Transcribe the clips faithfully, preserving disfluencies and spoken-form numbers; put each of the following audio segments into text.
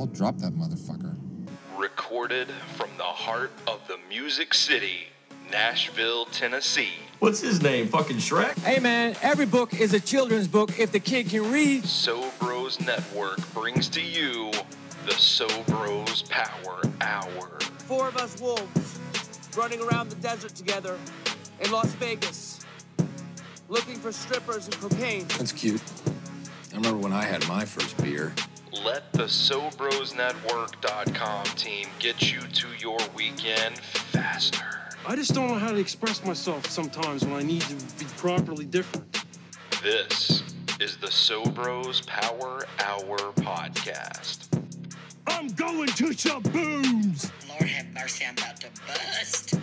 I'll drop that motherfucker. Recorded from the heart of the Music City, Nashville, Tennessee. What's his name? Fucking Shrek? Hey man, every book is a children's book if the kid can read. Sobros Network brings to you the Sobros Power Hour. Four of us wolves running around the desert together in Las Vegas, looking for strippers and cocaine. That's cute. I remember when I had my first beer. Let the Sobros Network dot com team get you to your weekend faster. I just don't know how to express myself sometimes when I need to be properly different. This is the Sobros Power Hour podcast. I'm going to Shabooms! Lord have mercy, I'm about to bust.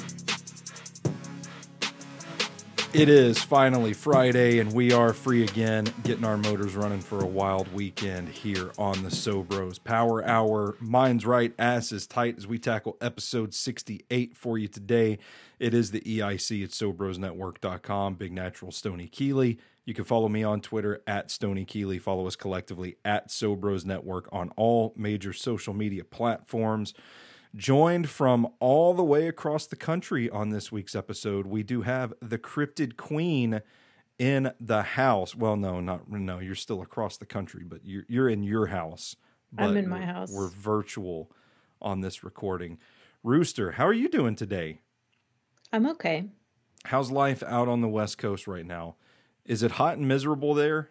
It is finally Friday, and we are free again, getting our motors running for a wild weekend here on the Sobros Power Hour. Mind's right, ass is tight as we tackle episode sixty-eight for you today. It is the E I C at Sobros Network dot com, Big Natural Stoney Keeley. You can follow me on Twitter at Stoney Keeley. Follow us collectively at Sobros Network on all major social media platforms. Joined from all the way across the country on this week's episode, we do have the Cryptid Queen in the house. Well, no, not no. You're still across the country, but you're you're in your house. I'm in my we're, house. We're virtual on this recording. Rooster, how are you doing today? I'm okay. How's life out on the West Coast right now? Is it hot and miserable there?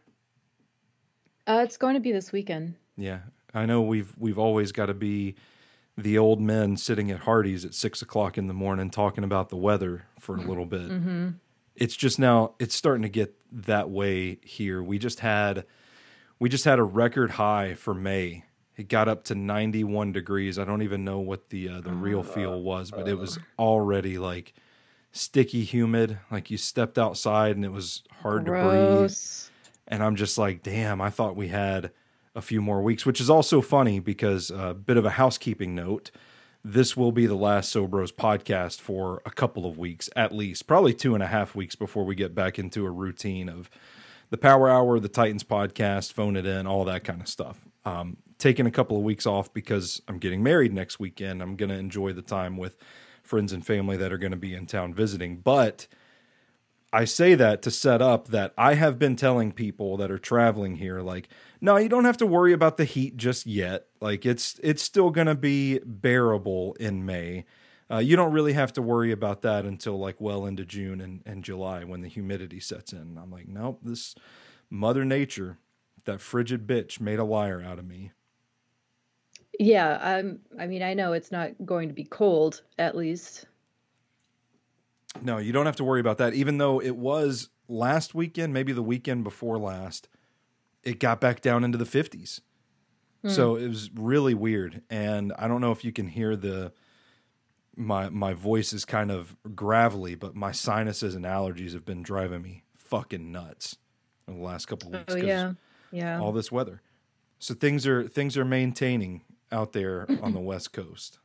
Uh, it's going to be this weekend. Yeah, I know we've we've always got to be the old men sitting at Hardee's at six o'clock in the morning talking about the weather for a little bit. Mm-hmm. It's just now, it's starting to get that way here. We just had, we just had a record high for May. It got up to ninety-one degrees. I don't even know what the, uh, the real feel was, but it was already like sticky, humid. Like you stepped outside and it was hard Gross. to breathe. And I'm just like, damn, I thought we had a few more weeks, which is also funny because a uh, bit of a housekeeping note. This will be the last Sobros podcast for a couple of weeks, at least, probably two and a half weeks before we get back into a routine of the Power Hour, the Titans podcast, phone it in, all that kind of stuff. Um, taking a couple of weeks off because I'm getting married next weekend. I'm going to enjoy the time with friends and family that are going to be in town visiting. But I say that to set up that I have been telling people that are traveling here, like, no, you don't have to worry about the heat just yet. Like it's it's still going to be bearable in May. Uh, you don't really have to worry about that until like well into June and, and July when the humidity sets in. And I'm like, nope, this Mother Nature, that frigid bitch, made a liar out of me. Yeah, um, I mean, I know it's not going to be cold, at least. No, you don't have to worry about that. Even though it was last weekend, maybe the weekend before last, it got back down into the fifties. Mm. So it was really weird. And I don't know if you can hear the, my, my voice is kind of gravelly, but my sinuses and allergies have been driving me fucking nuts in the last couple of weeks. Oh yeah. Yeah. All this weather. So things are, things are maintaining out there on the West Coast.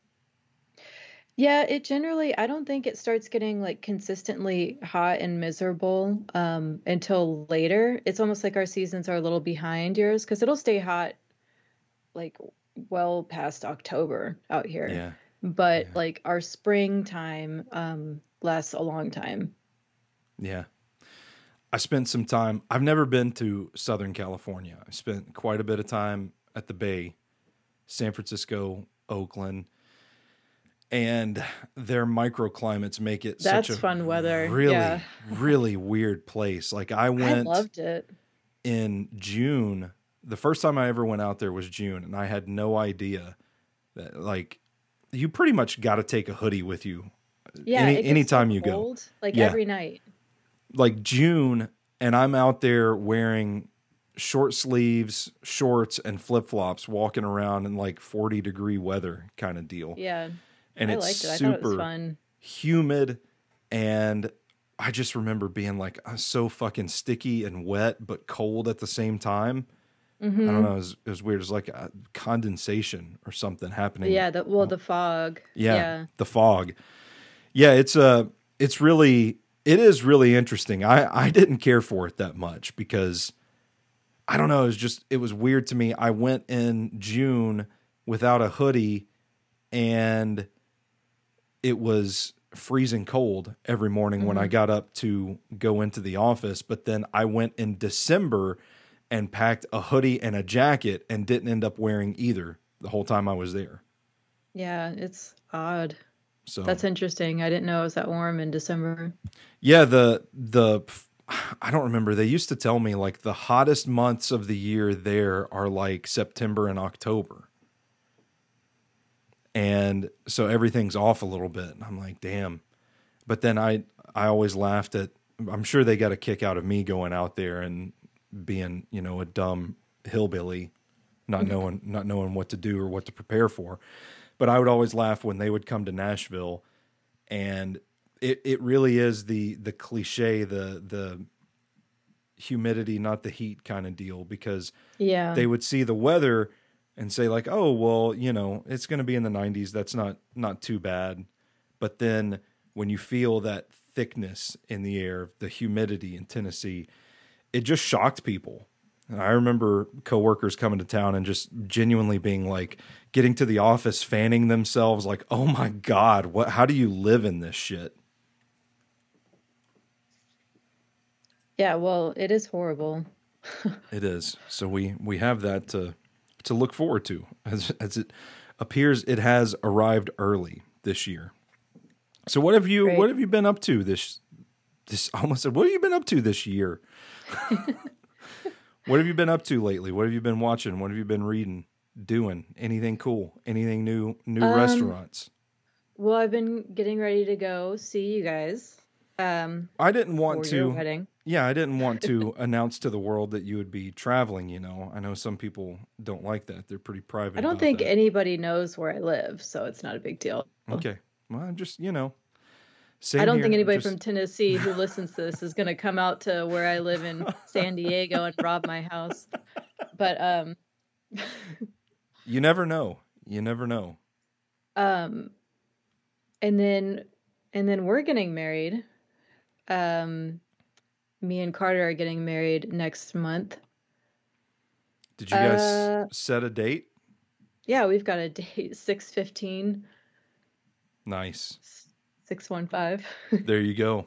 Yeah, it generally, I don't think it starts getting like consistently hot and miserable um, until later. It's almost like our seasons are a little behind yours because it'll stay hot like well past October out here. Yeah. But yeah. like our springtime um, lasts a long time. Yeah. I spent some time, I've never been to Southern California. I spent quite a bit of time at the Bay, San Francisco, Oakland. And their microclimates make it That's such a fun weather. really, Yeah. really weird place. Like I went I loved it. in June. The first time I ever went out there was June, and I had no idea that like you pretty much got to take a hoodie with you. Yeah, any, it gets anytime so you go. cold, like Yeah. every night. Like June, and I'm out there wearing short sleeves, shorts, and flip-flops, walking around in like forty degree weather kind of deal. Yeah. And I it's liked it. I super thought it was fun. humid, and I just remember being like uh, so fucking sticky and wet, but cold at the same time. Mm-hmm. I don't know. It was, it was weird. It was like a condensation or something happening. Yeah. The, well, the fog. Yeah, Yeah. the fog. Yeah, it's uh, it's really, it is really interesting. I, I didn't care for it that much because I don't know. It was just, it was weird to me. I went in June without a hoodie and it was freezing cold every morning mm-hmm. when I got up to go into the office. But then I went in December and packed a hoodie and a jacket and didn't end up wearing either the whole time I was there. Yeah, it's odd. So that's interesting. I didn't know it was that warm in December. Yeah, the the I don't remember. They used to tell me like the hottest months of the year there are like September and October. And so everything's off a little bit. I'm like, damn. But then I I always laughed at, I'm sure they got a kick out of me going out there and being, you know, a dumb hillbilly, not knowing not knowing what to do or what to prepare for. But I would always laugh when they would come to Nashville, and it, it really is the the cliche, the the humidity, not the heat kind of deal, because yeah. they would see the weather and say like, oh, well, you know, it's going to be in the nineties. That's not not too bad. But then when you feel that thickness in the air, the humidity in Tennessee, it just shocked people. And I remember coworkers coming to town and just genuinely being like, getting to the office, fanning themselves like, oh my God, what, how do you live in this shit? Yeah, well, it is horrible. It is. So we, we have that to, to look forward to as, as it appears it has arrived early this year. So what have you, Great. what have you been up to this, this I almost said, what have you been up to this year? What have you been up to lately? What have you been watching? What have you been reading, doing? Anything cool? Anything new? New um, restaurants? Well, I've been getting ready to go see you guys. Um, I didn't want for to. your wedding. Yeah, I didn't want to announce to the world that you would be traveling. You know, I know some people don't like that. They're pretty private. I don't about think that. anybody knows where I live, so it's not a big deal. Okay, well, I'm just you know. I don't here, think anybody just... from Tennessee who listens to this is going to come out to where I live in San Diego and rob my house. But um, you never know. You never know. Um, and then and then we're getting married. Um, me and Carter are getting married next month. Did you guys uh, set a date? Yeah, we've got a date, six fifteen. Nice. six one five. There you go.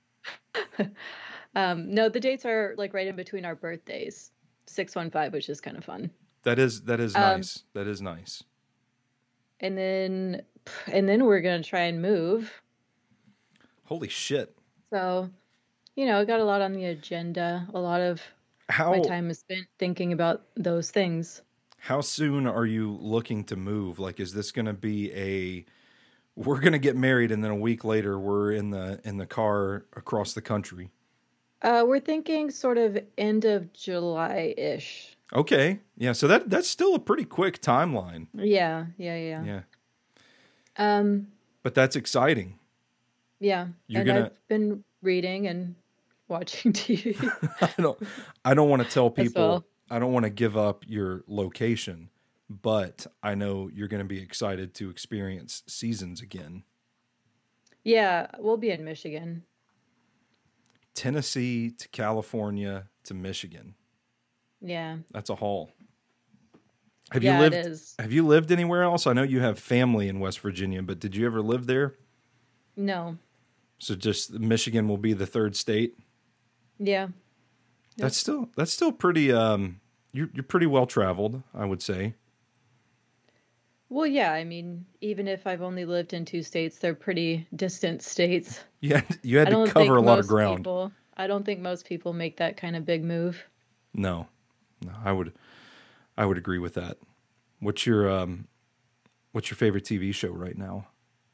um, no, the dates are like right in between our birthdays, six one five, which is kind of fun. That is, that is um, nice. That is nice. And then, and then we're going to try and move. Holy shit. So, you know, got a lot on the agenda. A lot of how, my time is spent thinking about those things. How soon are you looking to move? Like, is this going to be a, we're going to get married and then a week later we're in the in the car across the country? Uh, we're thinking sort of end of July-ish. Okay. Yeah, so that that's still a pretty quick timeline. Yeah, yeah, yeah. Yeah. Um but that's exciting. Yeah. You're and gonna... I've been reading and watching T V. I don't I don't want to tell people well. I don't want to give up your location. But I know you're going to be excited to experience seasons again. Yeah, we'll be in Michigan. Tennessee to California to Michigan. Yeah. That's a haul. Have yeah, you lived it is. Have you lived anywhere else? I know you have family in West Virginia, but did you ever live there? No. So just Michigan will be the third state? Yeah. That's yep. still that's still pretty um you're you're pretty well traveled, I would say. Well, yeah, I mean, even if I've only lived in two states, they're pretty distant states. Yeah, you had to cover a lot of ground. People, I don't think most people make that kind of big move. No, no, I would, I would agree with that. What's your, um, what's your favorite T V show right now?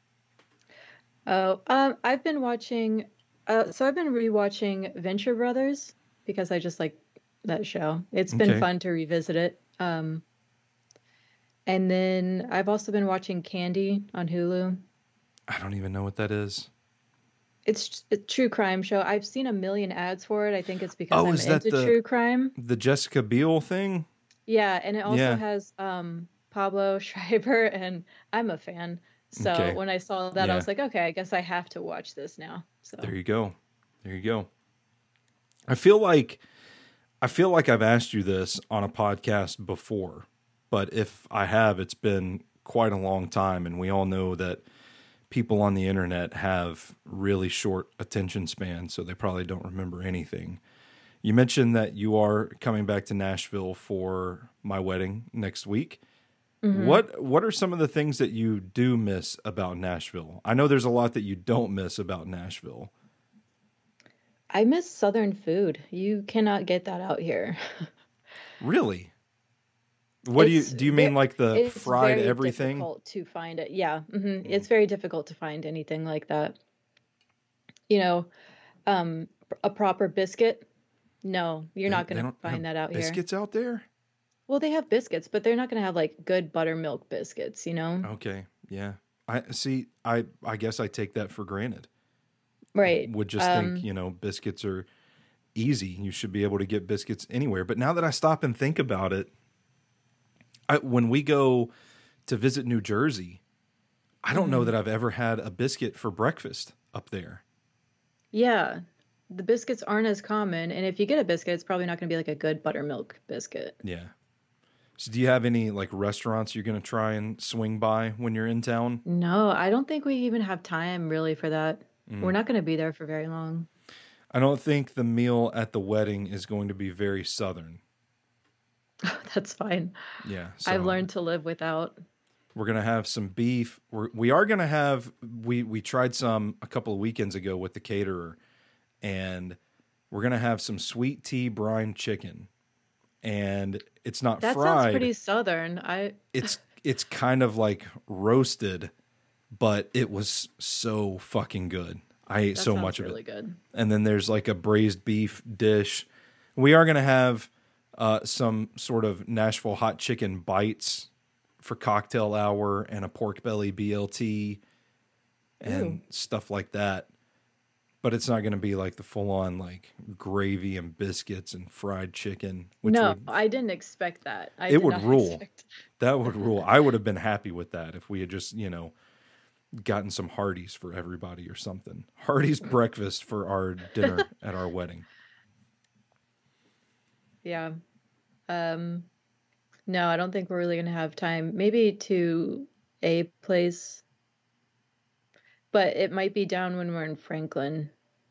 Oh, um, I've been watching. Uh, so I've been rewatching Venture Brothers because I just like that show. It's been Okay. fun to revisit it. Um, and then I've also been watching Candy on Hulu. I don't even know what that is. It's a true crime show. I've seen a million ads for it. I think it's because Oh, I'm is that into the- true crime. The Jessica Biel thing? Yeah, and it also Yeah. has um, Pablo Schreiber, and I'm a fan. So Okay. when I saw that, Yeah. I was like, okay, I guess I have to watch this now. So There you go. There you go. I feel like I feel like I've asked you this on a podcast before, but if I have, it's been quite a long time, and we all know that people on the internet have really short attention spans, so they probably don't remember anything. You mentioned that you are coming back to Nashville for my wedding next week. Mm-hmm. What what are some of the things that you do miss about Nashville? I know there's a lot that you don't miss about Nashville. I miss Southern food. You cannot get that out here. Really? What It's do you do? You mean ve- like the it's fried very everything? difficult to find it. Yeah, hmm it's very difficult to find anything like that. You know, um, a proper biscuit. No, you're They, not they going to don't have find that out here. biscuits out there? Well, they have biscuits, but they're not going to have like good buttermilk biscuits, you know? Okay, yeah. I see. I I guess I take that for granted. Right. Would just Um, think, you know, biscuits are easy. You should be able to get biscuits anywhere. But now that I stop and think about it, I, when we go to visit New Jersey, I don't know Mhm. that I've ever had a biscuit for breakfast up there. yeah, the biscuits aren't as common, and if you get a biscuit, it's probably not going to be like a good buttermilk biscuit. Yeah. So do you have any like restaurants you're going to try and swing by when you're in town? No, I don't think we even have time really for that. Mm. We're not going to be there for very long. I don't think the meal at the wedding is going to be very Southern. That's fine. Yeah. I've so learned to live without. We're going to have some beef. We're, we are going to have, we, we tried some a couple of weekends ago with the caterer, and we're going to have some sweet tea brine chicken. And it's not That fried. sounds pretty southern. I It's, it's kind of like roasted, but it was so fucking good. I ate that so sounds much really of it. good. And then there's like a braised beef dish. We are going to have uh, some sort of Nashville hot chicken bites for cocktail hour, and a pork belly B L T and Ooh. stuff like that. But it's not going to be like the full on like gravy and biscuits and fried chicken. Which No, would, I didn't expect that. I It did would not rule. expect- that would rule. I would have been happy with that if we had just, you know, gotten some Hardee's for everybody or something. Hardee's breakfast for our dinner at our wedding. Yeah. Um, no, I don't think we're really going to have time. Maybe to a place, but it might be down when we're in Franklin.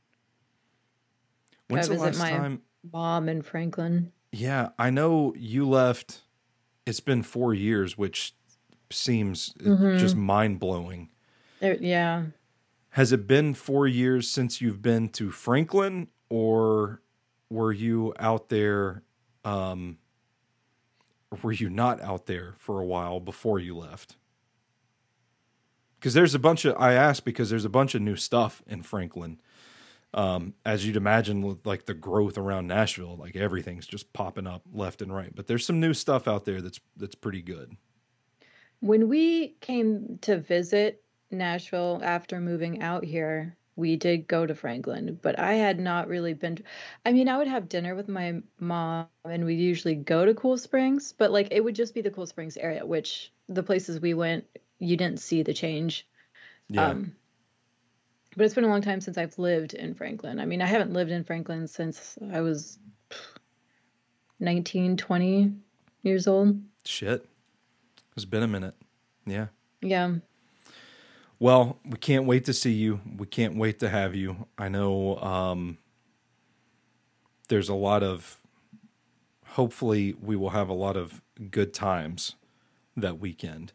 When's Go the visit last my time? mom in Franklin. Yeah, I know you left. It's been four years, which seems Mhm. just mind blowing. There, yeah. Has it been four years since you've been to Franklin, or were you out there? Um, or were you not out there for a while before you left? Because there's a bunch of, I asked because there's a bunch of new stuff in Franklin. Um, as you'd imagine, with like the growth around Nashville, like everything's just popping up left and right. But there's some new stuff out there that's that's pretty good. When we came to visit Nashville after moving out here, we did go to Franklin, but I had not really been. I mean, I would have dinner with my mom and we'd usually go to Cool Springs, but like it would just be the Cool Springs area, which the places we went, you didn't see the change. Yeah. Um, but it's been a long time since I've lived in Franklin. I mean, I haven't lived in Franklin since I was nineteen, twenty years old. Shit. It's been a minute. Yeah. Yeah. Well, we can't wait to see you. We can't wait to have you. I know um, there's a lot of, hopefully we will have a lot of good times that weekend.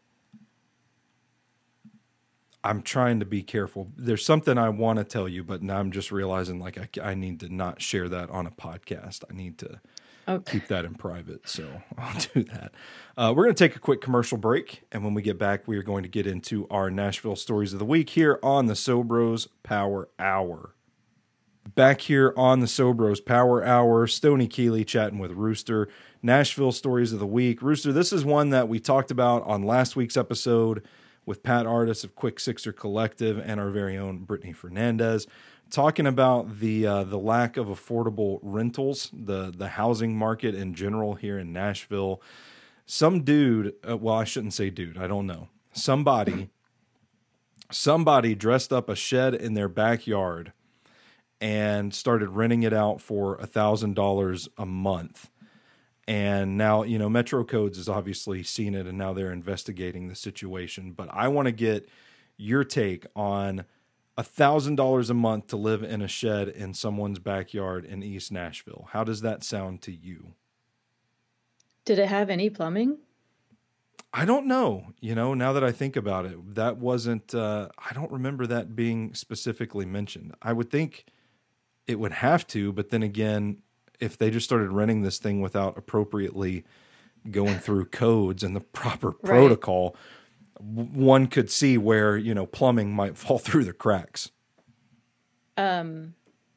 I'm trying to be careful. There's something I want to tell you, but now I'm just realizing like I, I need to not share that on a podcast. I need to Okay. keep that in private, so I'll do that. Uh, we're going to take a quick commercial break, and when we get back, we are going to get into our Nashville Stories of the Week here on the Sobros Power Hour. Back here on the Sobros Power Hour, Stoney Keeley chatting with Rooster. Nashville Stories of the Week. Rooster, this is one that we talked about on last week's episode with Pat Artis of Quick Sixer Collective and our very own Brittany Fernandez, talking about the uh, the lack of affordable rentals, the the housing market in general here in Nashville. Some dude, uh, well, I shouldn't say dude, I don't know. Somebody, somebody dressed up a shed in their backyard and started renting it out for a thousand dollars a month. And now, you know, Metro Codes has obviously seen it and now they're investigating the situation. But I want to get your take on a thousand dollars a month to live in a shed in someone's backyard in East Nashville. How does that sound to you? Did it have any plumbing? I don't know. You know, now that I think about it, that wasn't, uh, I don't remember that being specifically mentioned. I would think it would have to, but then again, if they just started renting this thing without appropriately going through codes and the proper Right. protocol, w- one could see where, you know, plumbing might fall through the cracks. Um,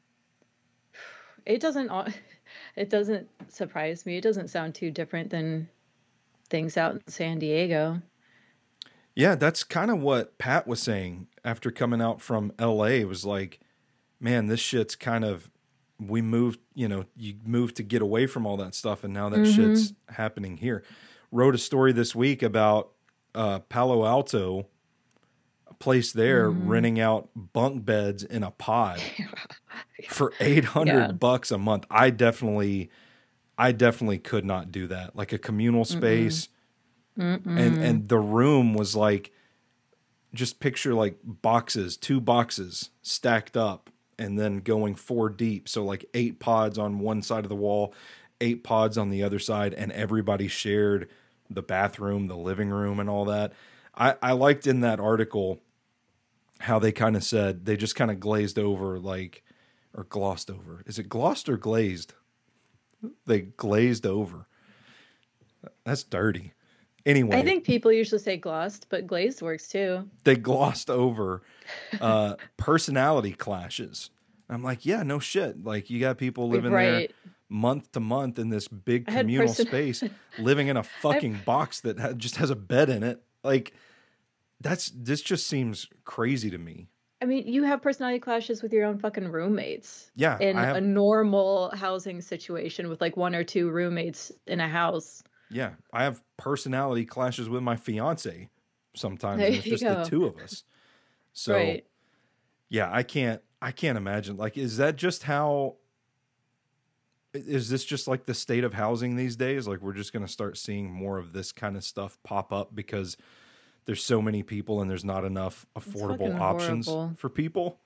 it doesn't, au- it doesn't surprise me. It doesn't sound too different than things out in San Diego. Yeah, that's kind of what Pat was saying after coming out from L A. It was like, man, this shit's kind of, we moved, you know, you moved to get away from all that stuff, and now that Mhm. shit's happening here. Wrote a story this week about uh, Palo Alto, a place there Mhm. renting out bunk beds in a pod for eight hundred Yeah. bucks a month. I definitely, I definitely could not do that. Like a communal space. Mm-mm. And and the room was like, just picture like boxes, two boxes stacked up and then going four deep. So like eight pods on one side of the wall, eight pods on the other side, and everybody shared the bathroom, the living room, and all that. I, I liked in that article how they kind of said they just kind of glazed over, like, or glossed over. Is it glossed or glazed? They glazed over. That's dirty. Anyway, I think people usually say glossed, but glazed works too. they glossed over uh, personality clashes. I'm like, yeah, no shit. Like, you got people living Right. there month to month in this big I had communal person- space, living in a fucking box that ha- just has a bed in it. Like, that's this just seems crazy to me. I mean, you have personality clashes with your own fucking roommates. Yeah, In I have- a normal housing situation with like one or two roommates in a house. Yeah, I have personality clashes with my fiance sometimes. There And it's you just go. the two of us. So, Right. yeah, I can't. I can't imagine. Like, is that just how? Is this just like the state of housing these days? Like, we're just going to start seeing more of this kind of stuff pop up because there's so many people and there's not enough affordable fucking options horrible. for people.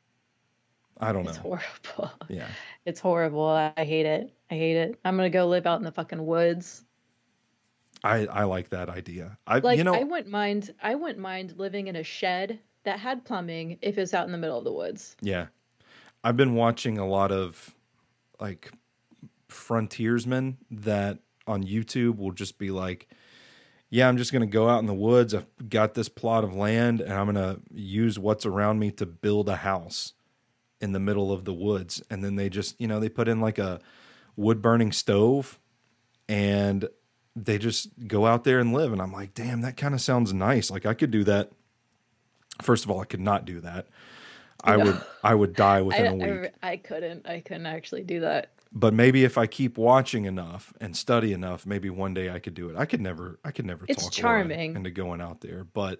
I don't It's know. horrible. Yeah. It's horrible. I I hate it. I hate it. I'm gonna go live out in the fucking woods. I, I like that idea. I Like you know I wouldn't mind I wouldn't mind living in a shed that had plumbing if it's out in the middle of the woods. yeah. I've been watching a lot of like frontiersmen that on YouTube will just be like, yeah, I'm just going to go out in the woods. I've got this plot of land and I'm going to use what's around me to build a house in the middle of the woods. And then they just, you know, they put in like a wood burning stove and they just go out there and live. And I'm like, damn, that kind of sounds nice. Like I could do that. First of all, I could not do that. I No. would, I would die I, within a week. I I couldn't I couldn't actually do that. But maybe if I keep watching enough and study enough, maybe one day I could do it. I could never, I could never It's talk charming. Laura into going out there, but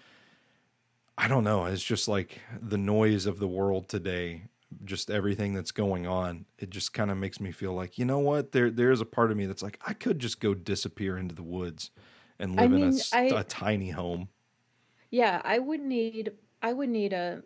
I don't know. It's just like the noise of the world today, just everything that's going on. It just kind of makes me feel like, you know what? There, there's a part of me that's like, I could just go disappear into the woods and I live in a, mean, s- I- a tiny home. Yeah, I would need I would need a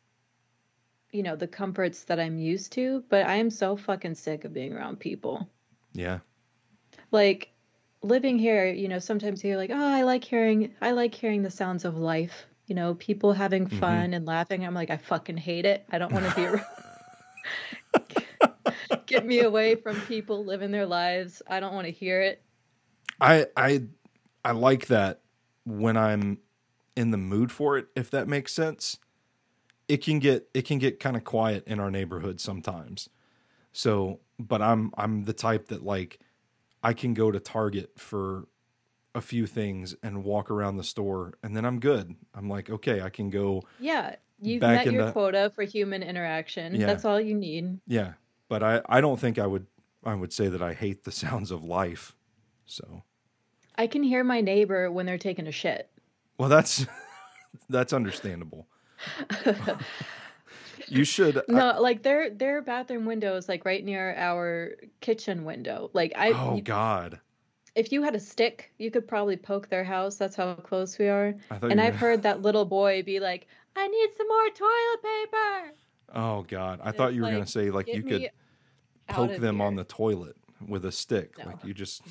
you know, the comforts that I'm used to, but I am so fucking sick of being around people. Yeah. Like living here, you know, sometimes you're like, "Oh, I like hearing I like hearing the sounds of life." You know, people having Mm-hmm. fun and laughing. I'm like, "I fucking hate it. I don't want to be around." Get me away from people living their lives. I don't want to hear it. I I I like that when I'm in the mood for it, if that makes sense. It can get it can get kind of quiet in our neighborhood sometimes. So, but I'm I'm the type that like I can go to Target for a few things and walk around the store and then I'm good. I'm like, okay, I can go. Yeah, you've Back met your into- quota for human interaction. Yeah. That's all you need. Yeah, but I I don't think I would I would say that I hate the sounds of life. So, I can hear my neighbor when they're taking a shit. well, that's that's understandable. You should. No, like their their bathroom window is like right near our kitchen window. Like I, Oh you- God. if you had a stick, you could probably poke their house. That's how close we are. I thought And you were I've heard that little boy be like, "I need some more toilet paper." Oh God. I thought It's you were like, gonna say like get you me could out poke of them on here. the toilet with a stick. No. Like you just.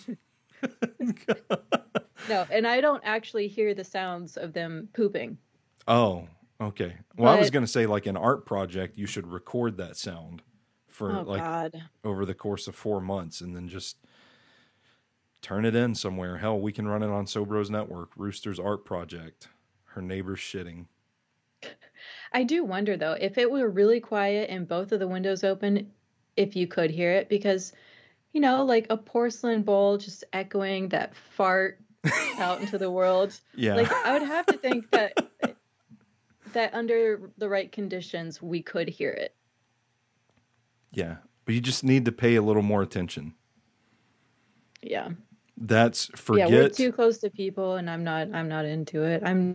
No, and I don't actually hear the sounds of them pooping. Oh, okay. Well, I was But- gonna say like an art project. You should record that sound for Oh like God. over the course of four months, and then just turn it in somewhere. Hell, we can run it on Sobros Network. Rooster's art project. Her neighbor's shitting. I do wonder though, if it were really quiet and both of the windows open, if you could hear it, because you know, like a porcelain bowl just echoing that fart out into the world. Yeah. Like I would have to think that that under the right conditions we could hear it. Yeah. But you just need to pay a little more attention. Yeah. That's forget. Yeah, we're too close to people and I'm not I'm not into it. I'm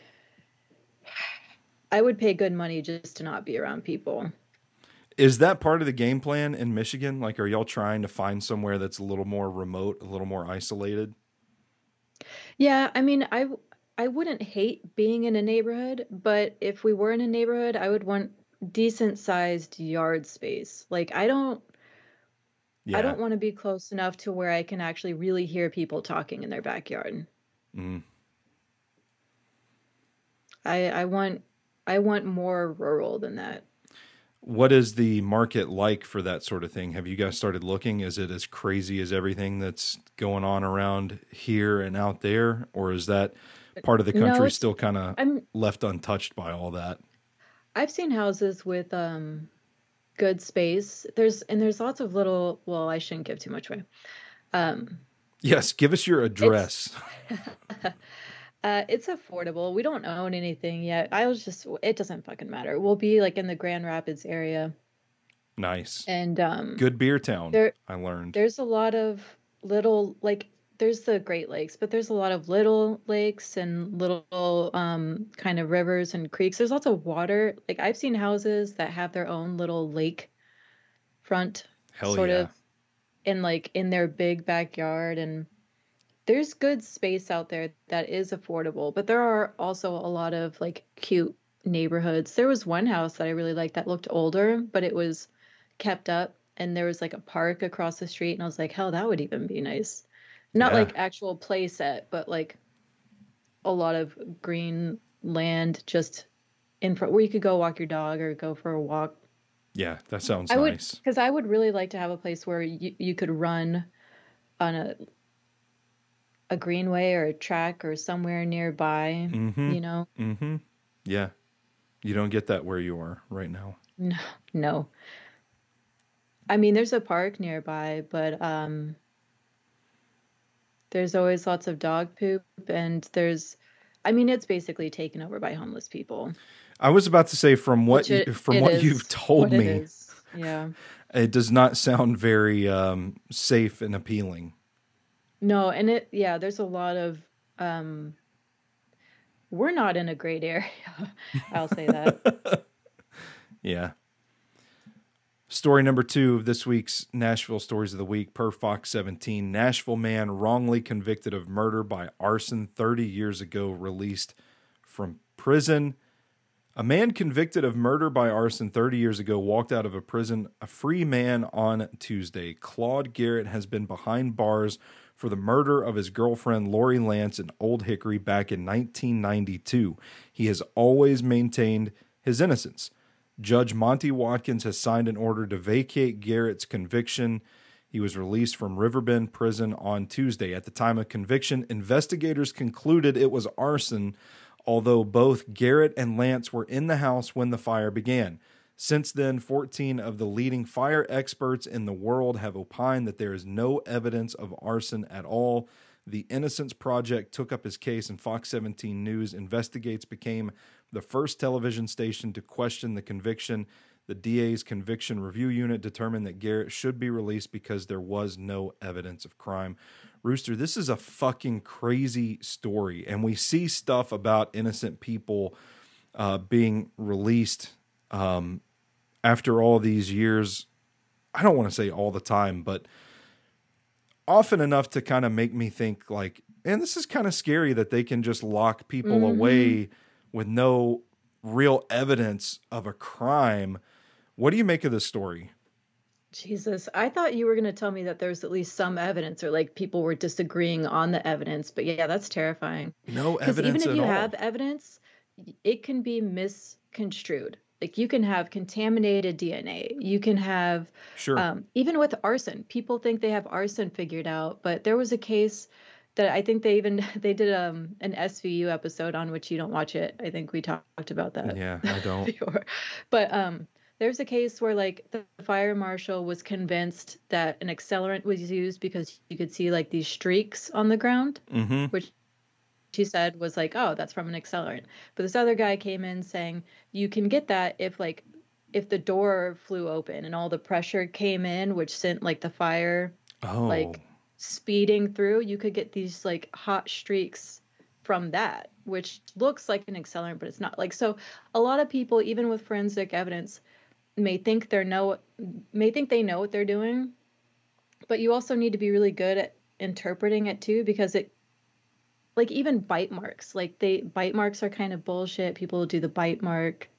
I would pay good money just to not be around people. Is that part of the game plan in Michigan? Like, are y'all trying to find somewhere that's a little more remote, a little more isolated? Yeah, I mean, I I wouldn't hate being in a neighborhood, but if we were in a neighborhood, I would want decent sized yard space. Like I don't Yeah. I don't want to be close enough to where I can actually really hear people talking in their backyard. Mm. I I want I want more rural than that. What is the market like for that sort of thing? Have you guys started looking? Is it as crazy as everything that's going on around here and out there? Or is that part of the No, country it's- still kind of I'm left untouched by all that? I've seen houses with um good space. There's and there's lots of little, well, I shouldn't give too much away. Um Yes, give us your address. Uh, it's affordable. We don't own anything yet. I was just, it doesn't fucking matter. We'll be like in the Grand Rapids area. Nice. And um, Good beer town, there- I learned. there's a lot of little, like, there's the Great Lakes, but there's a lot of little lakes and little um, kind of rivers and creeks. There's lots of water. Like, I've seen houses that have their own little lake front, Hell sort yeah. of, in like in their big backyard. And there's good space out there that is affordable, but there are also a lot of like cute neighborhoods. There was one house that I really liked that looked older, but it was kept up, and there was like a park across the street, and I was like, hell, that would even be nice. Not Yeah. like actual play set, but like a lot of green land just in front where you could go walk your dog or go for a walk. Yeah, that sounds I would, nice. because I would really like to have a place where you, you could run on a a greenway or a track or somewhere nearby, Mhm. you know? Mm-hmm. Yeah. You don't get that where you are right now. No, no. I mean, there's a park nearby, but um, there's always lots of dog poop, and there's, I mean, it's basically taken over by homeless people. I was about to say from what Which it- you, from it what is you've told what it me, is. Yeah. it does not sound very um, safe and appealing. No, and it, yeah, there's a lot of, um, we're not in a great area. I'll say that. Yeah. Story number two of this week's Nashville Stories of the Week per Fox seventeen. Nashville man wrongly convicted of murder by arson thirty years ago released from prison. A man convicted of murder by arson thirty years ago walked out of a prison a free man on Tuesday. Claude Garrett has been behind bars for the murder of his girlfriend Lori Lance in Old Hickory back in nineteen ninety-two. He has always maintained his innocence. Judge Monty Watkins has signed an order to vacate Garrett's conviction. He was released from Riverbend Prison on Tuesday. At the time of conviction, investigators concluded it was arson, although both Garrett and Lance were in the house when the fire began. Since then, fourteen of the leading fire experts in the world have opined that there is no evidence of arson at all. The Innocence Project took up his case, and Fox seventeen News Investigates became the first television station to question the conviction. The D A's Conviction Review Unit determined that Garrett should be released because there was no evidence of crime. Rooster, this is a fucking crazy story, and we see stuff about innocent people uh, being released um, after all these years, I don't want to say all the time, but often enough to kind of make me think like, and this is kind of scary that they can just lock people mm-hmm. away with no real evidence of a crime. What do you make of this story? Jesus, I thought you were going to tell me that there's at least some evidence or like people were disagreeing on the evidence. But yeah, that's terrifying. No Because evidence even if at you all. have evidence, it can be misconstrued. Like you can have contaminated D N A. You can have, Sure. um, even with arson, people think they have arson figured out. But there was a case that I think they even, they did um, an S V U episode on which you don't watch it. I think we talked about that. Yeah, I don't. before. But um, there's a case where like the fire marshal was convinced that an accelerant was used because you could see like these streaks on the ground, Mm-hmm. which she said was like, oh, that's from an accelerant. But this other guy came in saying you can get that if like if the door flew open and all the pressure came in, which sent like the fire Oh, like speeding through, you could get these like hot streaks from that, which looks like an accelerant, but it's not. Like, so a lot of people, even with forensic evidence, may think they're know may think they know what they're doing, but you also need to be really good at interpreting it too, because it, like even bite marks, like they bite marks are kind of bullshit. People do the bite mark,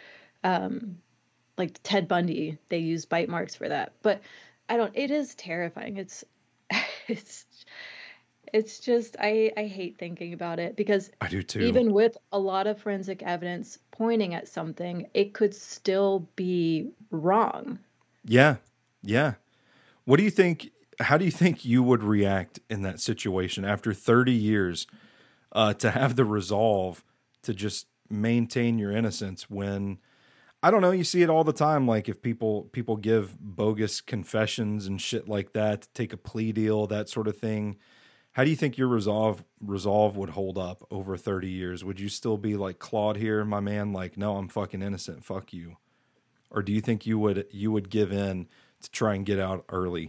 um, like Ted Bundy, they use bite marks for that. But I don't. It is terrifying. It's it's it's just I I hate thinking about it because I do too. even with a lot of forensic evidence pointing at something, it could still be wrong. Yeah. Yeah. What do you think? How do you think you would react in that situation after thirty years uh, to have the resolve to just maintain your innocence when, I don't know, you see it all the time. Like if people, people give bogus confessions and shit like that, take a plea deal, that sort of thing. How do you think your resolve resolve would hold up over thirty years? Would you still be like Claude here, my man? Like, no, I'm fucking innocent. Fuck you. Or do you think you would, you would give in to try and get out early?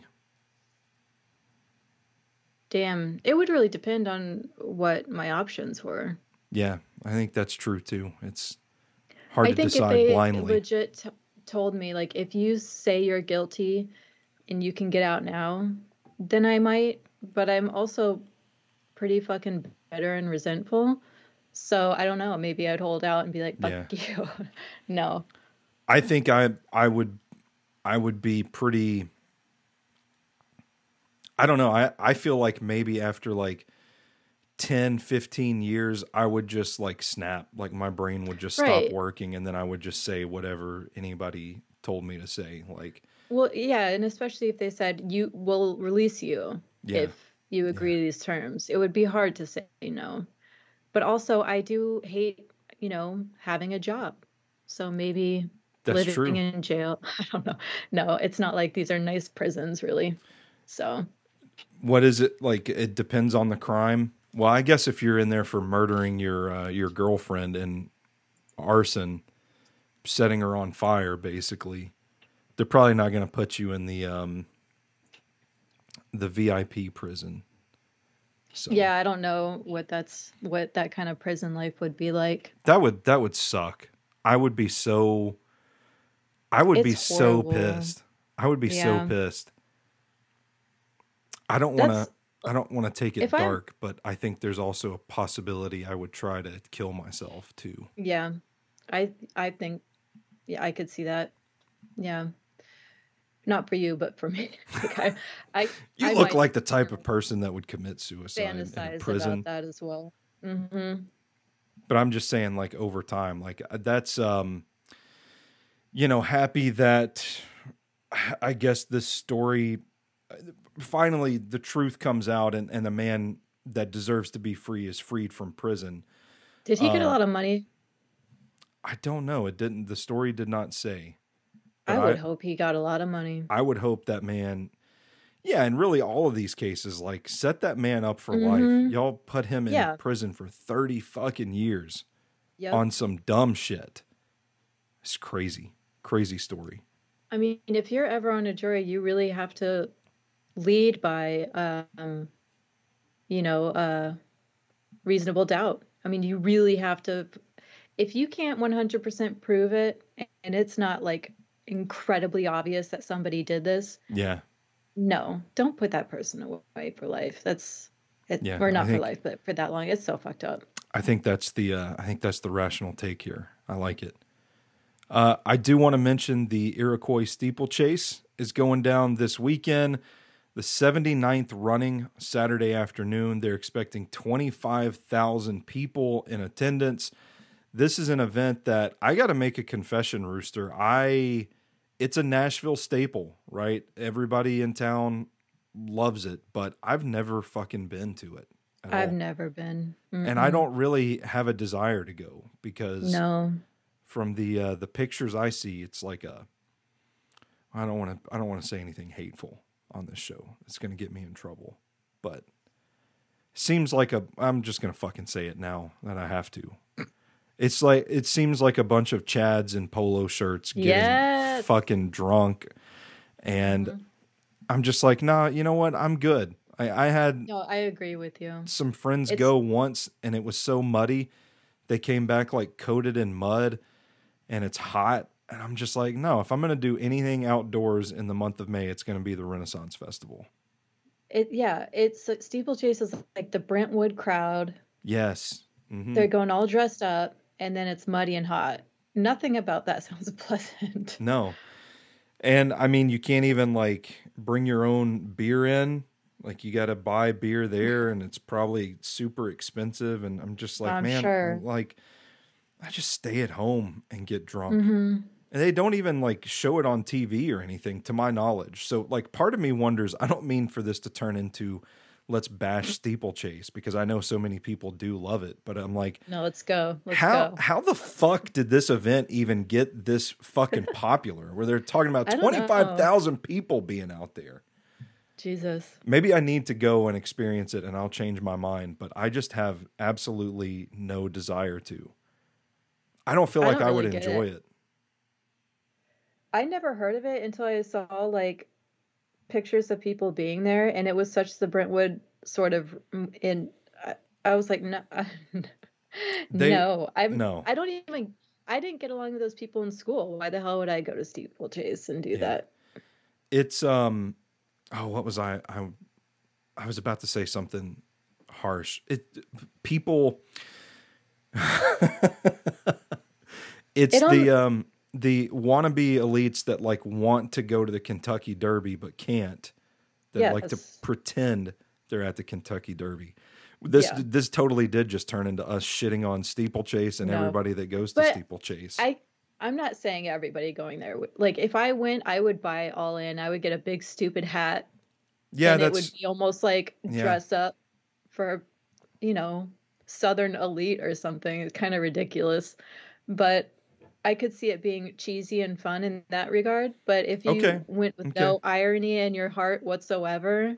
Damn, it would really depend on what my options were. Yeah, I think that's true too. It's hard I to think if decide they blindly. legit t- told me, like, if you say you're guilty and you can get out now, then I might. But I'm also pretty fucking bitter and resentful. So I don't know. Maybe I'd hold out and be like, fuck Yeah. you. No. I think I I would I would be pretty. I don't know. I, I feel like maybe after like ten, fifteen years, I would just like snap. Like my brain would just stop Right. working and then I would just say whatever anybody told me to say. Like, Well, yeah, and especially if they said you will release you Yeah. if you agree to these terms, it would be hard to say no. But also, I do hate, you know, having a job. So maybe That's living true. in jail. I don't know. No, it's not like these are nice prisons, really. So what is it like? It depends on the crime. Well, I guess if you're in there for murdering your uh, your girlfriend and arson, setting her on fire, basically, they're probably not going to put you in the um, the V I P prison. So yeah, I don't know what that's what that kind of prison life would be like. that would that would suck. I would be so. I would be It's so horrible. pissed. I would be so Yeah. pissed. I don't want That's- to. I don't want to take it if I'm- dark, but I think there's also a possibility I would try to kill myself too. Yeah, I I think yeah I could see that. Yeah, not for you, but for me. Like I, I You I look might like the type of person that would commit suicide in a fantasize prison. about that as well. Hmm. But I'm just saying, like over time, like uh, that's, um, you know, happy that I guess this story finally the truth comes out, and and a man that deserves to be free is freed from prison. Did he get a Uh, lot of money? I don't know. It didn't. The story did not say. I But would I- hope he got a lot of money. I would hope that man, yeah, and really all of these cases, like set that man up for Mhm. life. Y'all put him in Yeah. prison for thirty fucking years Yep. on some dumb shit. It's crazy, crazy story. I mean, if you're ever on a jury, you really have to lead by, um, you know, uh, reasonable doubt. I mean, you really have to. If you can't one hundred percent prove it, and it's not like incredibly obvious that somebody did this, Yeah. no, don't put that person away for life. That's it, Yeah, or I not for think- life, but for that long. It's so fucked up. I think that's the uh, I think that's the rational take here. I like it. Uh, I do want to mention the Iroquois steeplechase is going down this weekend, the seventy-ninth running Saturday afternoon. They're expecting twenty-five thousand people in attendance. This is an event that I got to make a confession, Rooster. I it's a Nashville staple, right? Everybody in town loves it, but I've never fucking been to it. at I've all. never been. And I don't really have a desire to go because No. from the uh, the pictures I see, it's like a. I don't want to. I don't want to say anything hateful on this show. It's going to get me in trouble. But seems like a. I'm just going to fucking say it now that I have to. It's like it seems like a bunch of Chads in polo shirts getting Yes. fucking drunk, and Mm-hmm. I'm just like, nah. You know what? I'm good. I, I had No, I agree with you. some friends It's- go once and it was so muddy. They came back like coated in mud and it's hot. And I'm just like, no, if I'm going to do anything outdoors in the month of May, it's going to be the Renaissance Festival. It yeah, it's steeplechase is like the Brentwood crowd. Yes. Mhm. They're going all dressed up, and then it's muddy and hot. Nothing about that sounds pleasant. No. And I mean, you can't even like bring your own beer in. Like you got to buy beer there and it's probably super expensive. And I'm just like, I'm man, sure. like I just stay at home and get drunk. Mm-hmm. And they don't even like show it on T V or anything to my knowledge. So like part of me wonders, I don't mean for this to turn into let's bash steeplechase because I know so many people do love it, but I'm like, No, let's go. Let's how go. how the fuck did this event even get this fucking popular where they're talking about I don't know. twenty-five thousand people being out there? Jesus. Maybe I need to go and experience it and I'll change my mind, but I just have absolutely no desire to. I don't feel I like don't I would really get enjoy it. it. I never heard of it until I saw like pictures of people being there, and it was such the Brentwood sort of mm, in. I, I was like, no, They- no, I'm no. I don't even. I didn't get along with those people in school. Why the hell would I go to steeplechase and do that? It's um oh what was I I I was about to say something harsh. It people It's It the al- um the wannabe elites that like want to go to the Kentucky Derby but can't. That like to Yes. pretend they're at the Kentucky Derby. This Yeah. this totally did just turn into us shitting on steeplechase and No. everybody that goes to But steeplechase. I I'm not saying everybody going there. would- Like if I went, I would buy all in. I would get a big stupid hat. yeah, and it that's would be almost like Yeah. dress up for, you know, Southern elite or something. It's kind of ridiculous, but I could see it being cheesy and fun in that regard. But if you Okay. went with Okay. no irony in your heart whatsoever,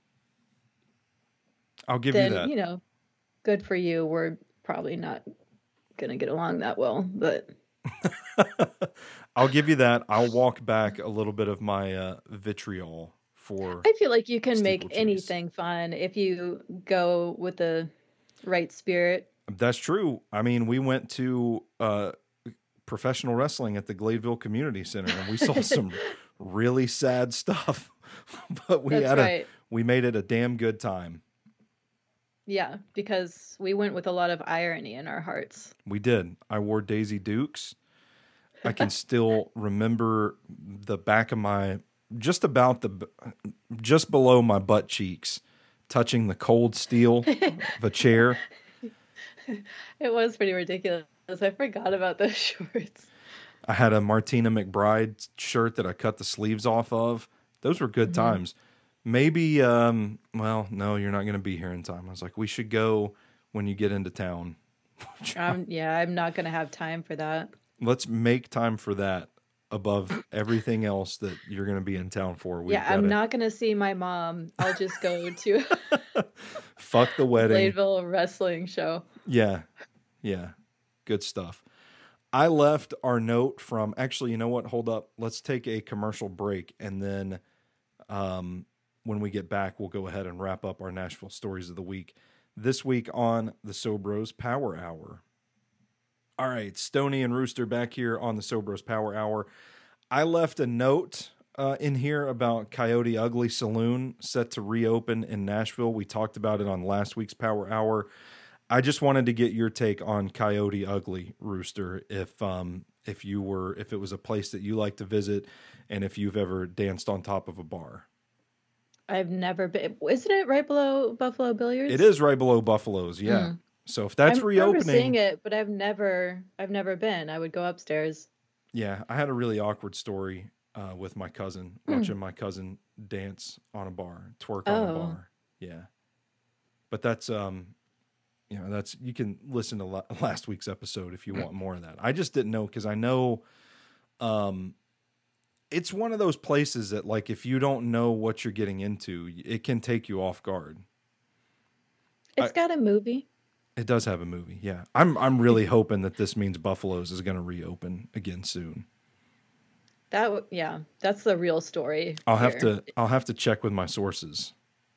I'll give then you that. you know, good for you. We're probably not gonna get along that well, but I'll give you that. I'll walk back a little bit of my uh, vitriol for. I feel like you can make Steeplechase. anything fun if you go with the right spirit. That's true. I mean, we went to uh, professional wrestling at the Gladeville Community Center, and we saw some really sad stuff, but we That's had right. a we made it a damn good time. Yeah, because we went with a lot of irony in our hearts. We did. I wore Daisy Dukes. I can still remember the back of my, just about the, just below my butt cheeks, touching the cold steel of a chair. It was pretty ridiculous. I forgot about those shorts. I had a Martina McBride shirt that I cut the sleeves off of. Those were good Mm-hmm. times. Maybe, um, well, no, you're not going to be here in time. I was like, we should go when you get into town. Um, yeah, I'm not going to have time for that. Let's make time for that above everything else that you're going to be in town for. We've yeah, I'm gotta- not going to see my mom. I'll just go to Fuck the wedding. Gladeville wrestling show. Yeah. Yeah. Good stuff. I left our note from actually, you know what? Hold up. Let's take a commercial break. And then um, when we get back, we'll go ahead and wrap up our Nashville stories of the week. This week on the Sobros Power Hour. All right. Stoney and Rooster back here on the Sobros Power Hour. I left a note uh, in here about Coyote Ugly Saloon set to reopen in Nashville. We talked about it on last week's Power Hour. I just wanted to get your take on Coyote Ugly, Rooster. If um if you were if it was a place that you like to visit, and if you've ever danced on top of a bar. I've never been. Isn't it right below Buffalo Billiards? It is right below Buffalo's, yeah. Mm. So if that's I reopening, remember seeing it, but I've never, I've never been. I would go upstairs. Yeah, I had a really awkward story uh, with my cousin, mm. watching my cousin dance on a bar, twerk oh. on a bar. Yeah, but that's um, you know, that's you can listen to la- last week's episode if you want more of that. I just didn't know because I know, um. It's one of those places that, like, if you don't know what you're getting into, it can take you off guard. It's I, got a movie. It does have a movie, yeah. I'm I'm really hoping that this means Buffalo's is going to reopen again soon. That yeah, that's the real story. I'll here. have to I'll have to check with my sources.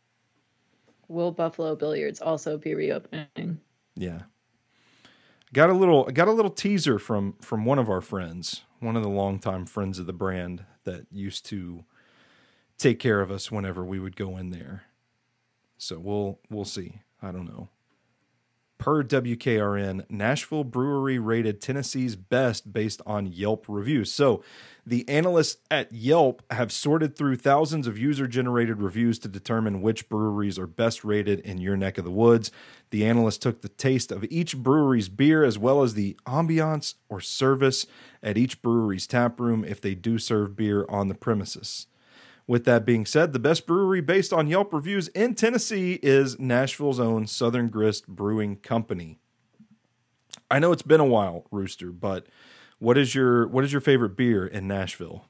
Will Buffalo Billiards also be reopening? Yeah. Got a little got a little teaser from from one of our friends. One of the longtime friends of the brand that used to take care of us whenever we would go in there. So we'll we'll see. I don't know. Per W K R N, Nashville Brewery rated Tennessee's best based on Yelp reviews. So the analysts at Yelp have sorted through thousands of user-generated reviews to determine which breweries are best rated in your neck of the woods. The analysts took the taste of each brewery's beer as well as the ambiance or service at each brewery's tap room if they do serve beer on the premises. With that being said, the best brewery based on Yelp reviews in Tennessee is Nashville's own Southern Grist Brewing Company. I know it's been a while, Rooster, but what is your what is your favorite beer in Nashville?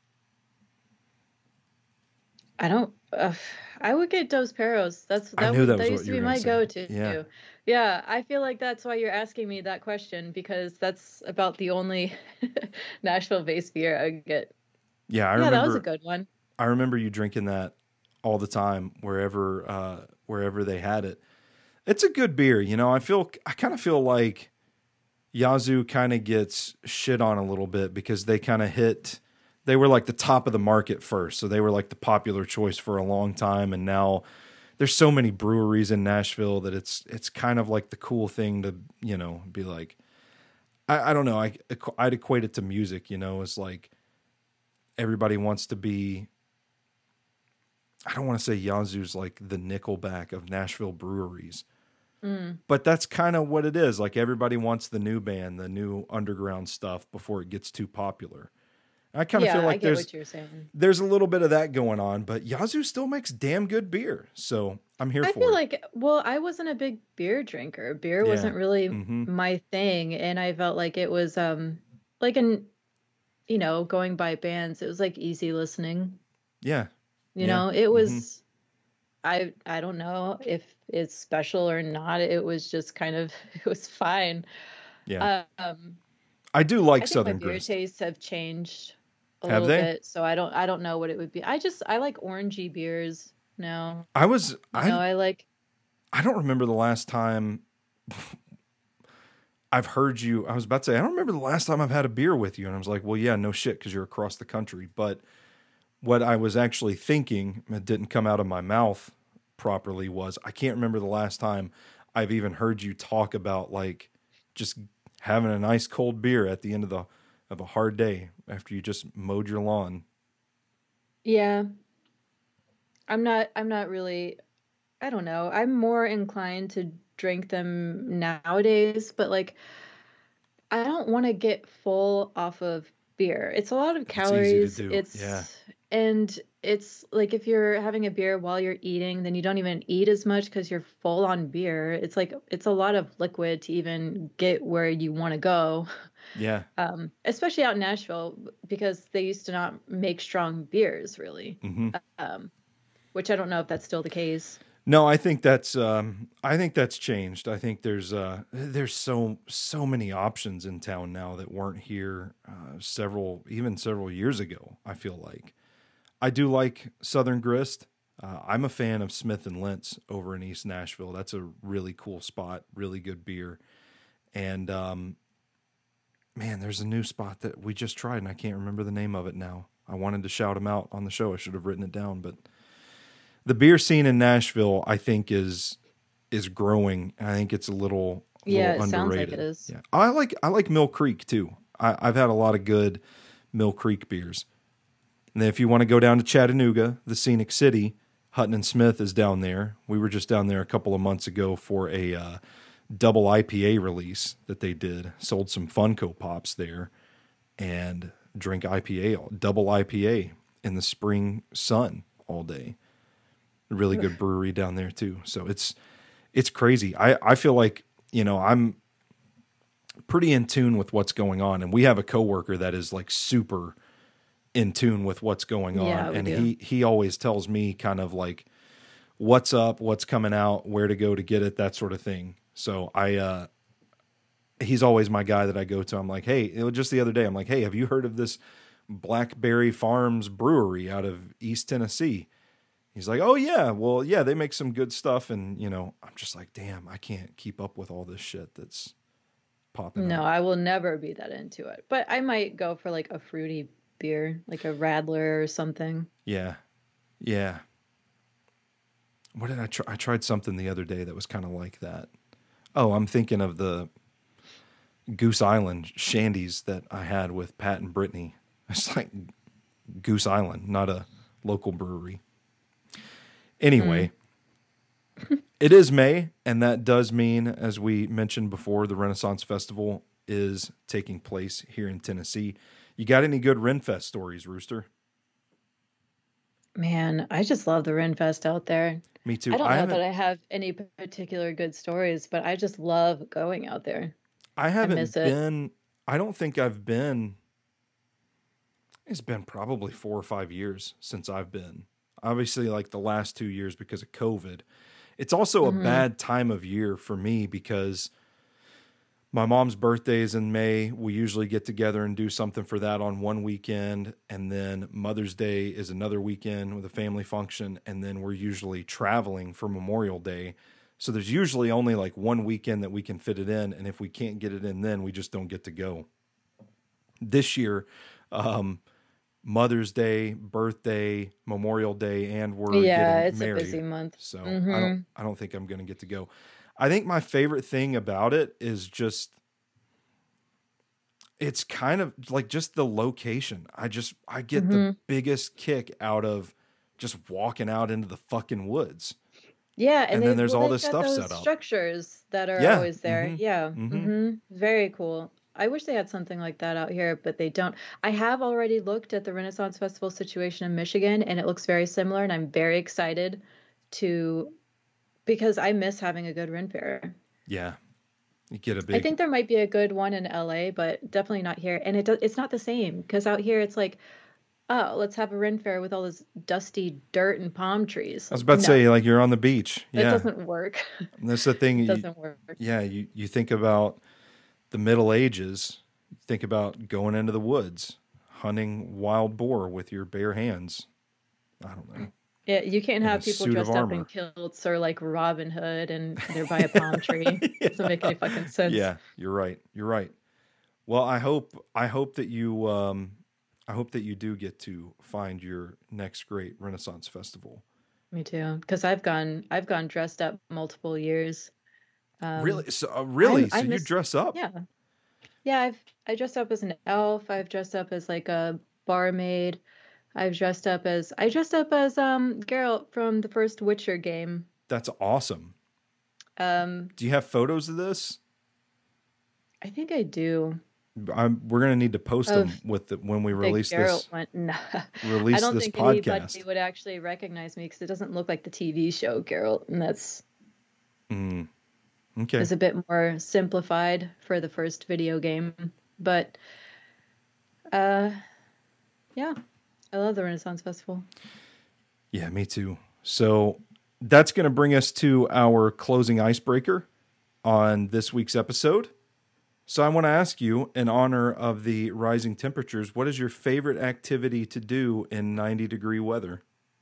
I don't. Uh, I would get Dos Perros. That's that, I knew that, that was used what to be my say. go-to. Yeah. Yeah, I feel like that's why you're asking me that question because that's about the only Nashville-based beer I get. Yeah, I yeah, remember. that was a good one. I remember you drinking that all the time, wherever uh, wherever they had it. It's a good beer, you know. I feel I kind of feel like Yazoo kind of gets shit on a little bit because they kind of hit. They were like the top of the market first, so they were like the popular choice for a long time, and now there's so many breweries in Nashville that it's it's kind of like the cool thing to, you know, be like. I, I don't know. I I'd equate it to music, you know. It's like everybody wants to be. I don't want to say Yazoo's like the Nickelback of Nashville breweries, mm. but that's kind of what it is. Like everybody wants the new band, the new underground stuff before it gets too popular. I kind of yeah, feel like I get there's what you're saying. there's a little bit of that going on, but Yazoo still makes damn good beer, so I'm here I for feel it. like, well, I wasn't a big beer drinker. Beer Yeah. wasn't really mm-hmm. my thing, and I felt like it was um like an, you know, going by bands. It was like easy listening. Yeah. You yeah. know, it was, mm-hmm. I I don't know if it's special or not. It was just kind of, it was fine. Yeah. Um, I do like I think Southern my beer Grist. tastes have changed a Have little they? bit, so I don't I don't know what it would be. I just I like orangey beers now. I was You I know, I like I don't remember the last time I've heard you. I was about to say, I don't remember the last time I've had a beer with you. And I was like, well, yeah, no shit, because you're across the country. But what I was actually thinking, it didn't come out of my mouth properly, was I can't remember the last time I've even heard you talk about like just having a nice cold beer at the end of the of a hard day after you just mowed your lawn. yeah. I'm not I'm not really I don't know. I'm more inclined to drink them nowadays, but like I don't want to get full off of beer. It's a lot of calories. It's easy to do. It's Yeah. and it's like if you're having a beer while you're eating, then you don't even eat as much because you're full on beer. It's like it's a lot of liquid to even get where you want to go. Yeah. Um, especially out in Nashville because they used to not make strong beers really. Mm-hmm. Um, which I don't know if that's still the case. No, I think that's um, I think that's changed. I think there's uh, there's so so many options in town now that weren't here uh, several even several years ago. I feel like I do like Southern Grist. Uh, I'm a fan of Smith and Lentz over in East Nashville. That's a really cool spot, really good beer, and um, man, there's a new spot that we just tried, and I can't remember the name of it now. I wanted to shout them out on the show. I should have written it down, but the beer scene in Nashville, I think, is is growing. I think it's a little, a Yeah, little it sounds like underrated. it is. Yeah, I like I like Mill Creek too. I, I've had a lot of good Mill Creek beers. And then if you want to go down to Chattanooga, the Scenic City, Hutton and Smith is down there. We were just down there a couple of months ago for a uh, double I P A release that they did. Sold some Funko Pops there and drink I P A, double I P A in the spring sun all day. A really good brewery down there too. So it's it's crazy. I, I feel like, you know, I'm pretty in tune with what's going on. And we have a coworker that is like super in tune with what's going on. Yeah, we and do. he he always tells me kind of like what's up, what's coming out, where to go to get it, that sort of thing. So I uh he's always my guy that I go to. I'm like, hey, it was just the other day, I'm like, hey, have you heard of this Blackberry Farms brewery out of East Tennessee? He's like, oh yeah, well, yeah, they make some good stuff. And, you know, I'm just like, damn, I can't keep up with all this shit that's popping No, up. I will never be that into it. But I might go for like a fruity beer, like a Radler or something. Yeah. Yeah. What did I try? I tried something the other day that was kind of like that. Oh, I'm thinking of the Goose Island shandies that I had with Pat and Brittany. It's like Goose Island, not a local brewery. Anyway, mm. It is May, and that does mean, as we mentioned before, the Renaissance Festival is taking place here in Tennessee. You got any good Renfest stories, Rooster? Man, I just love the Renfest out there. Me too. I don't I know haven't- that I have any particular good stories, but I just love going out there. I haven't miss it. been, I don't think I've been, it's been probably four or five years since I've been. Obviously, like the last two years because of COVID. It's also Mhm. a bad time of year for me because my mom's birthday is in May. We usually get together and do something for that on one weekend. And then Mother's Day is another weekend with a family function. And then we're usually traveling for Memorial Day. So there's usually only like one weekend that we can fit it in. And if we can't get it in then, we just don't get to go. This year, um, Mother's Day, birthday, Memorial Day, and we're Yeah, getting it's married. a busy month. So I Mhm. don't I don't think I'm going to get to go. I think my favorite thing about it is just it's kind of like just the location. I just I get the Mhm. biggest kick out of just walking out into the fucking woods. Yeah, And and, then they- there's well, all they've this got stuff those set up. structures that are Yeah, always there. mhm, Yeah, mhm. hmm very cool. I wish they had something like that out here, but they don't. I have already looked at the Renaissance Festival situation in Michigan, and it looks very similar, and I'm very excited to because I miss having a good Ren Fair. Yeah. You get a big I think there might be a good one in L A, but definitely not here. And it does, it's not the same because out here it's like, oh, let's have a Ren Fair with all this dusty dirt and palm trees. I was about to No, say like you're on the beach. that Yeah. doesn't work. And that's the thing. It you- doesn't work. yeah, you, you think about the Middle Ages, you think about going into the woods, hunting wild boar with your bare hands. I don't know. Yeah, you can't in have a people suit of dressed up in armor. kilts or like Robin Hood and they're by a palm tree. Doesn't make any fucking sense. Yeah, you're right. You're right. Well, I hope I hope that you um I hope that you do get to find your next great Renaissance festival. Me too. Because I've gone, I've gone dressed up multiple years. Um, really? So uh, really? I'm- I so you miss- dress up? Yeah. Yeah, I've I dressed up as an elf. I've dressed up as like a barmaid. I've dressed up as I dressed up as um Geralt from the first Witcher game. That's awesome. Um, Do you have photos of this? I think I do. I'm, we're gonna need to post them Of with the, when we The release Geralt this one. Nah. release I don't this think podcast. anybody would actually recognize me because it doesn't look like the T V show Geralt, and that's Mm. Okay. is a bit more simplified for the first video game. But uh, yeah, I love the Renaissance Festival. Yeah, me too. So that's going to bring us to our closing icebreaker on this week's episode. So I want to ask you, in honor of the rising temperatures, what is your favorite activity to do in ninety degree weather?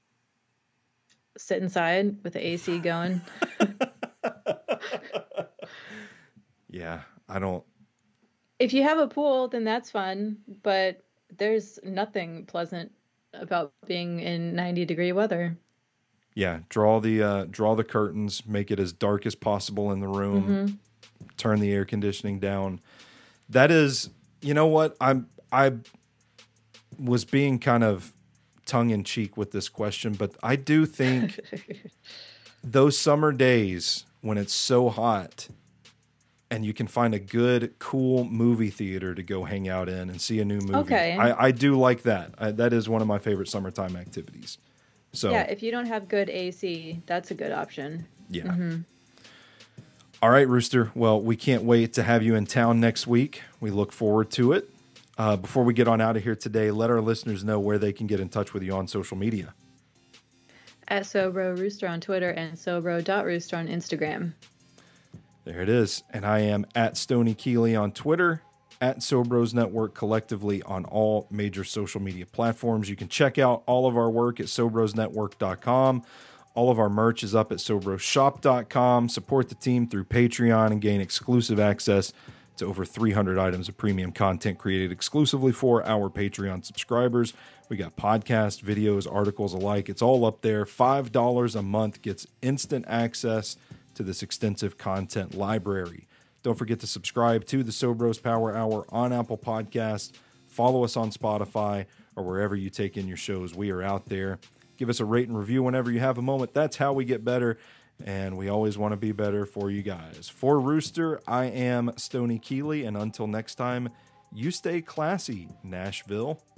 Sit inside with the A C going. Yeah, I don't, If you have a pool, then that's fun, but there's nothing pleasant about being in ninety degree weather. Yeah, draw the uh, draw the curtains, make it as dark as possible in the room, Mm-hmm. turn the air conditioning down. That is, you know what? I'm I was being kind of tongue in cheek with this question, but I do think those summer days when it's so hot and you can find a good, cool movie theater to go hang out in and see a new movie. Okay. I, I do like that. I, that is one of my favorite summertime activities. So Yeah, if you don't have good A C, that's a good option. yeah. Mm-hmm. All right, Rooster. Well, we can't wait to have you in town next week. We look forward to it. Uh, before we get on out of here today, let our listeners know where they can get in touch with you on social media. At Sobro Rooster on Twitter and Sobro.Rooster on Instagram. There it is. And I am at Stony Keeley on Twitter, at Sobros Network collectively on all major social media platforms. You can check out all of our work at Sobros Network dot com. All of our merch is up at Sobros Shop dot com. Support the team through Patreon and gain exclusive access to over three hundred items of premium content created exclusively for our Patreon subscribers. We got podcasts, videos, articles alike. It's all up there. five dollars a month gets instant access to this extensive content library. Don't forget to subscribe to the Sobros Power Hour on Apple Podcasts. Follow us on Spotify or wherever you take in your shows. We are out there. Give us a rate and review whenever you have a moment. That's how we get better, and we always want to be better for you guys. For Rooster, I am Stony Keeley, and until next time, you stay classy, Nashville.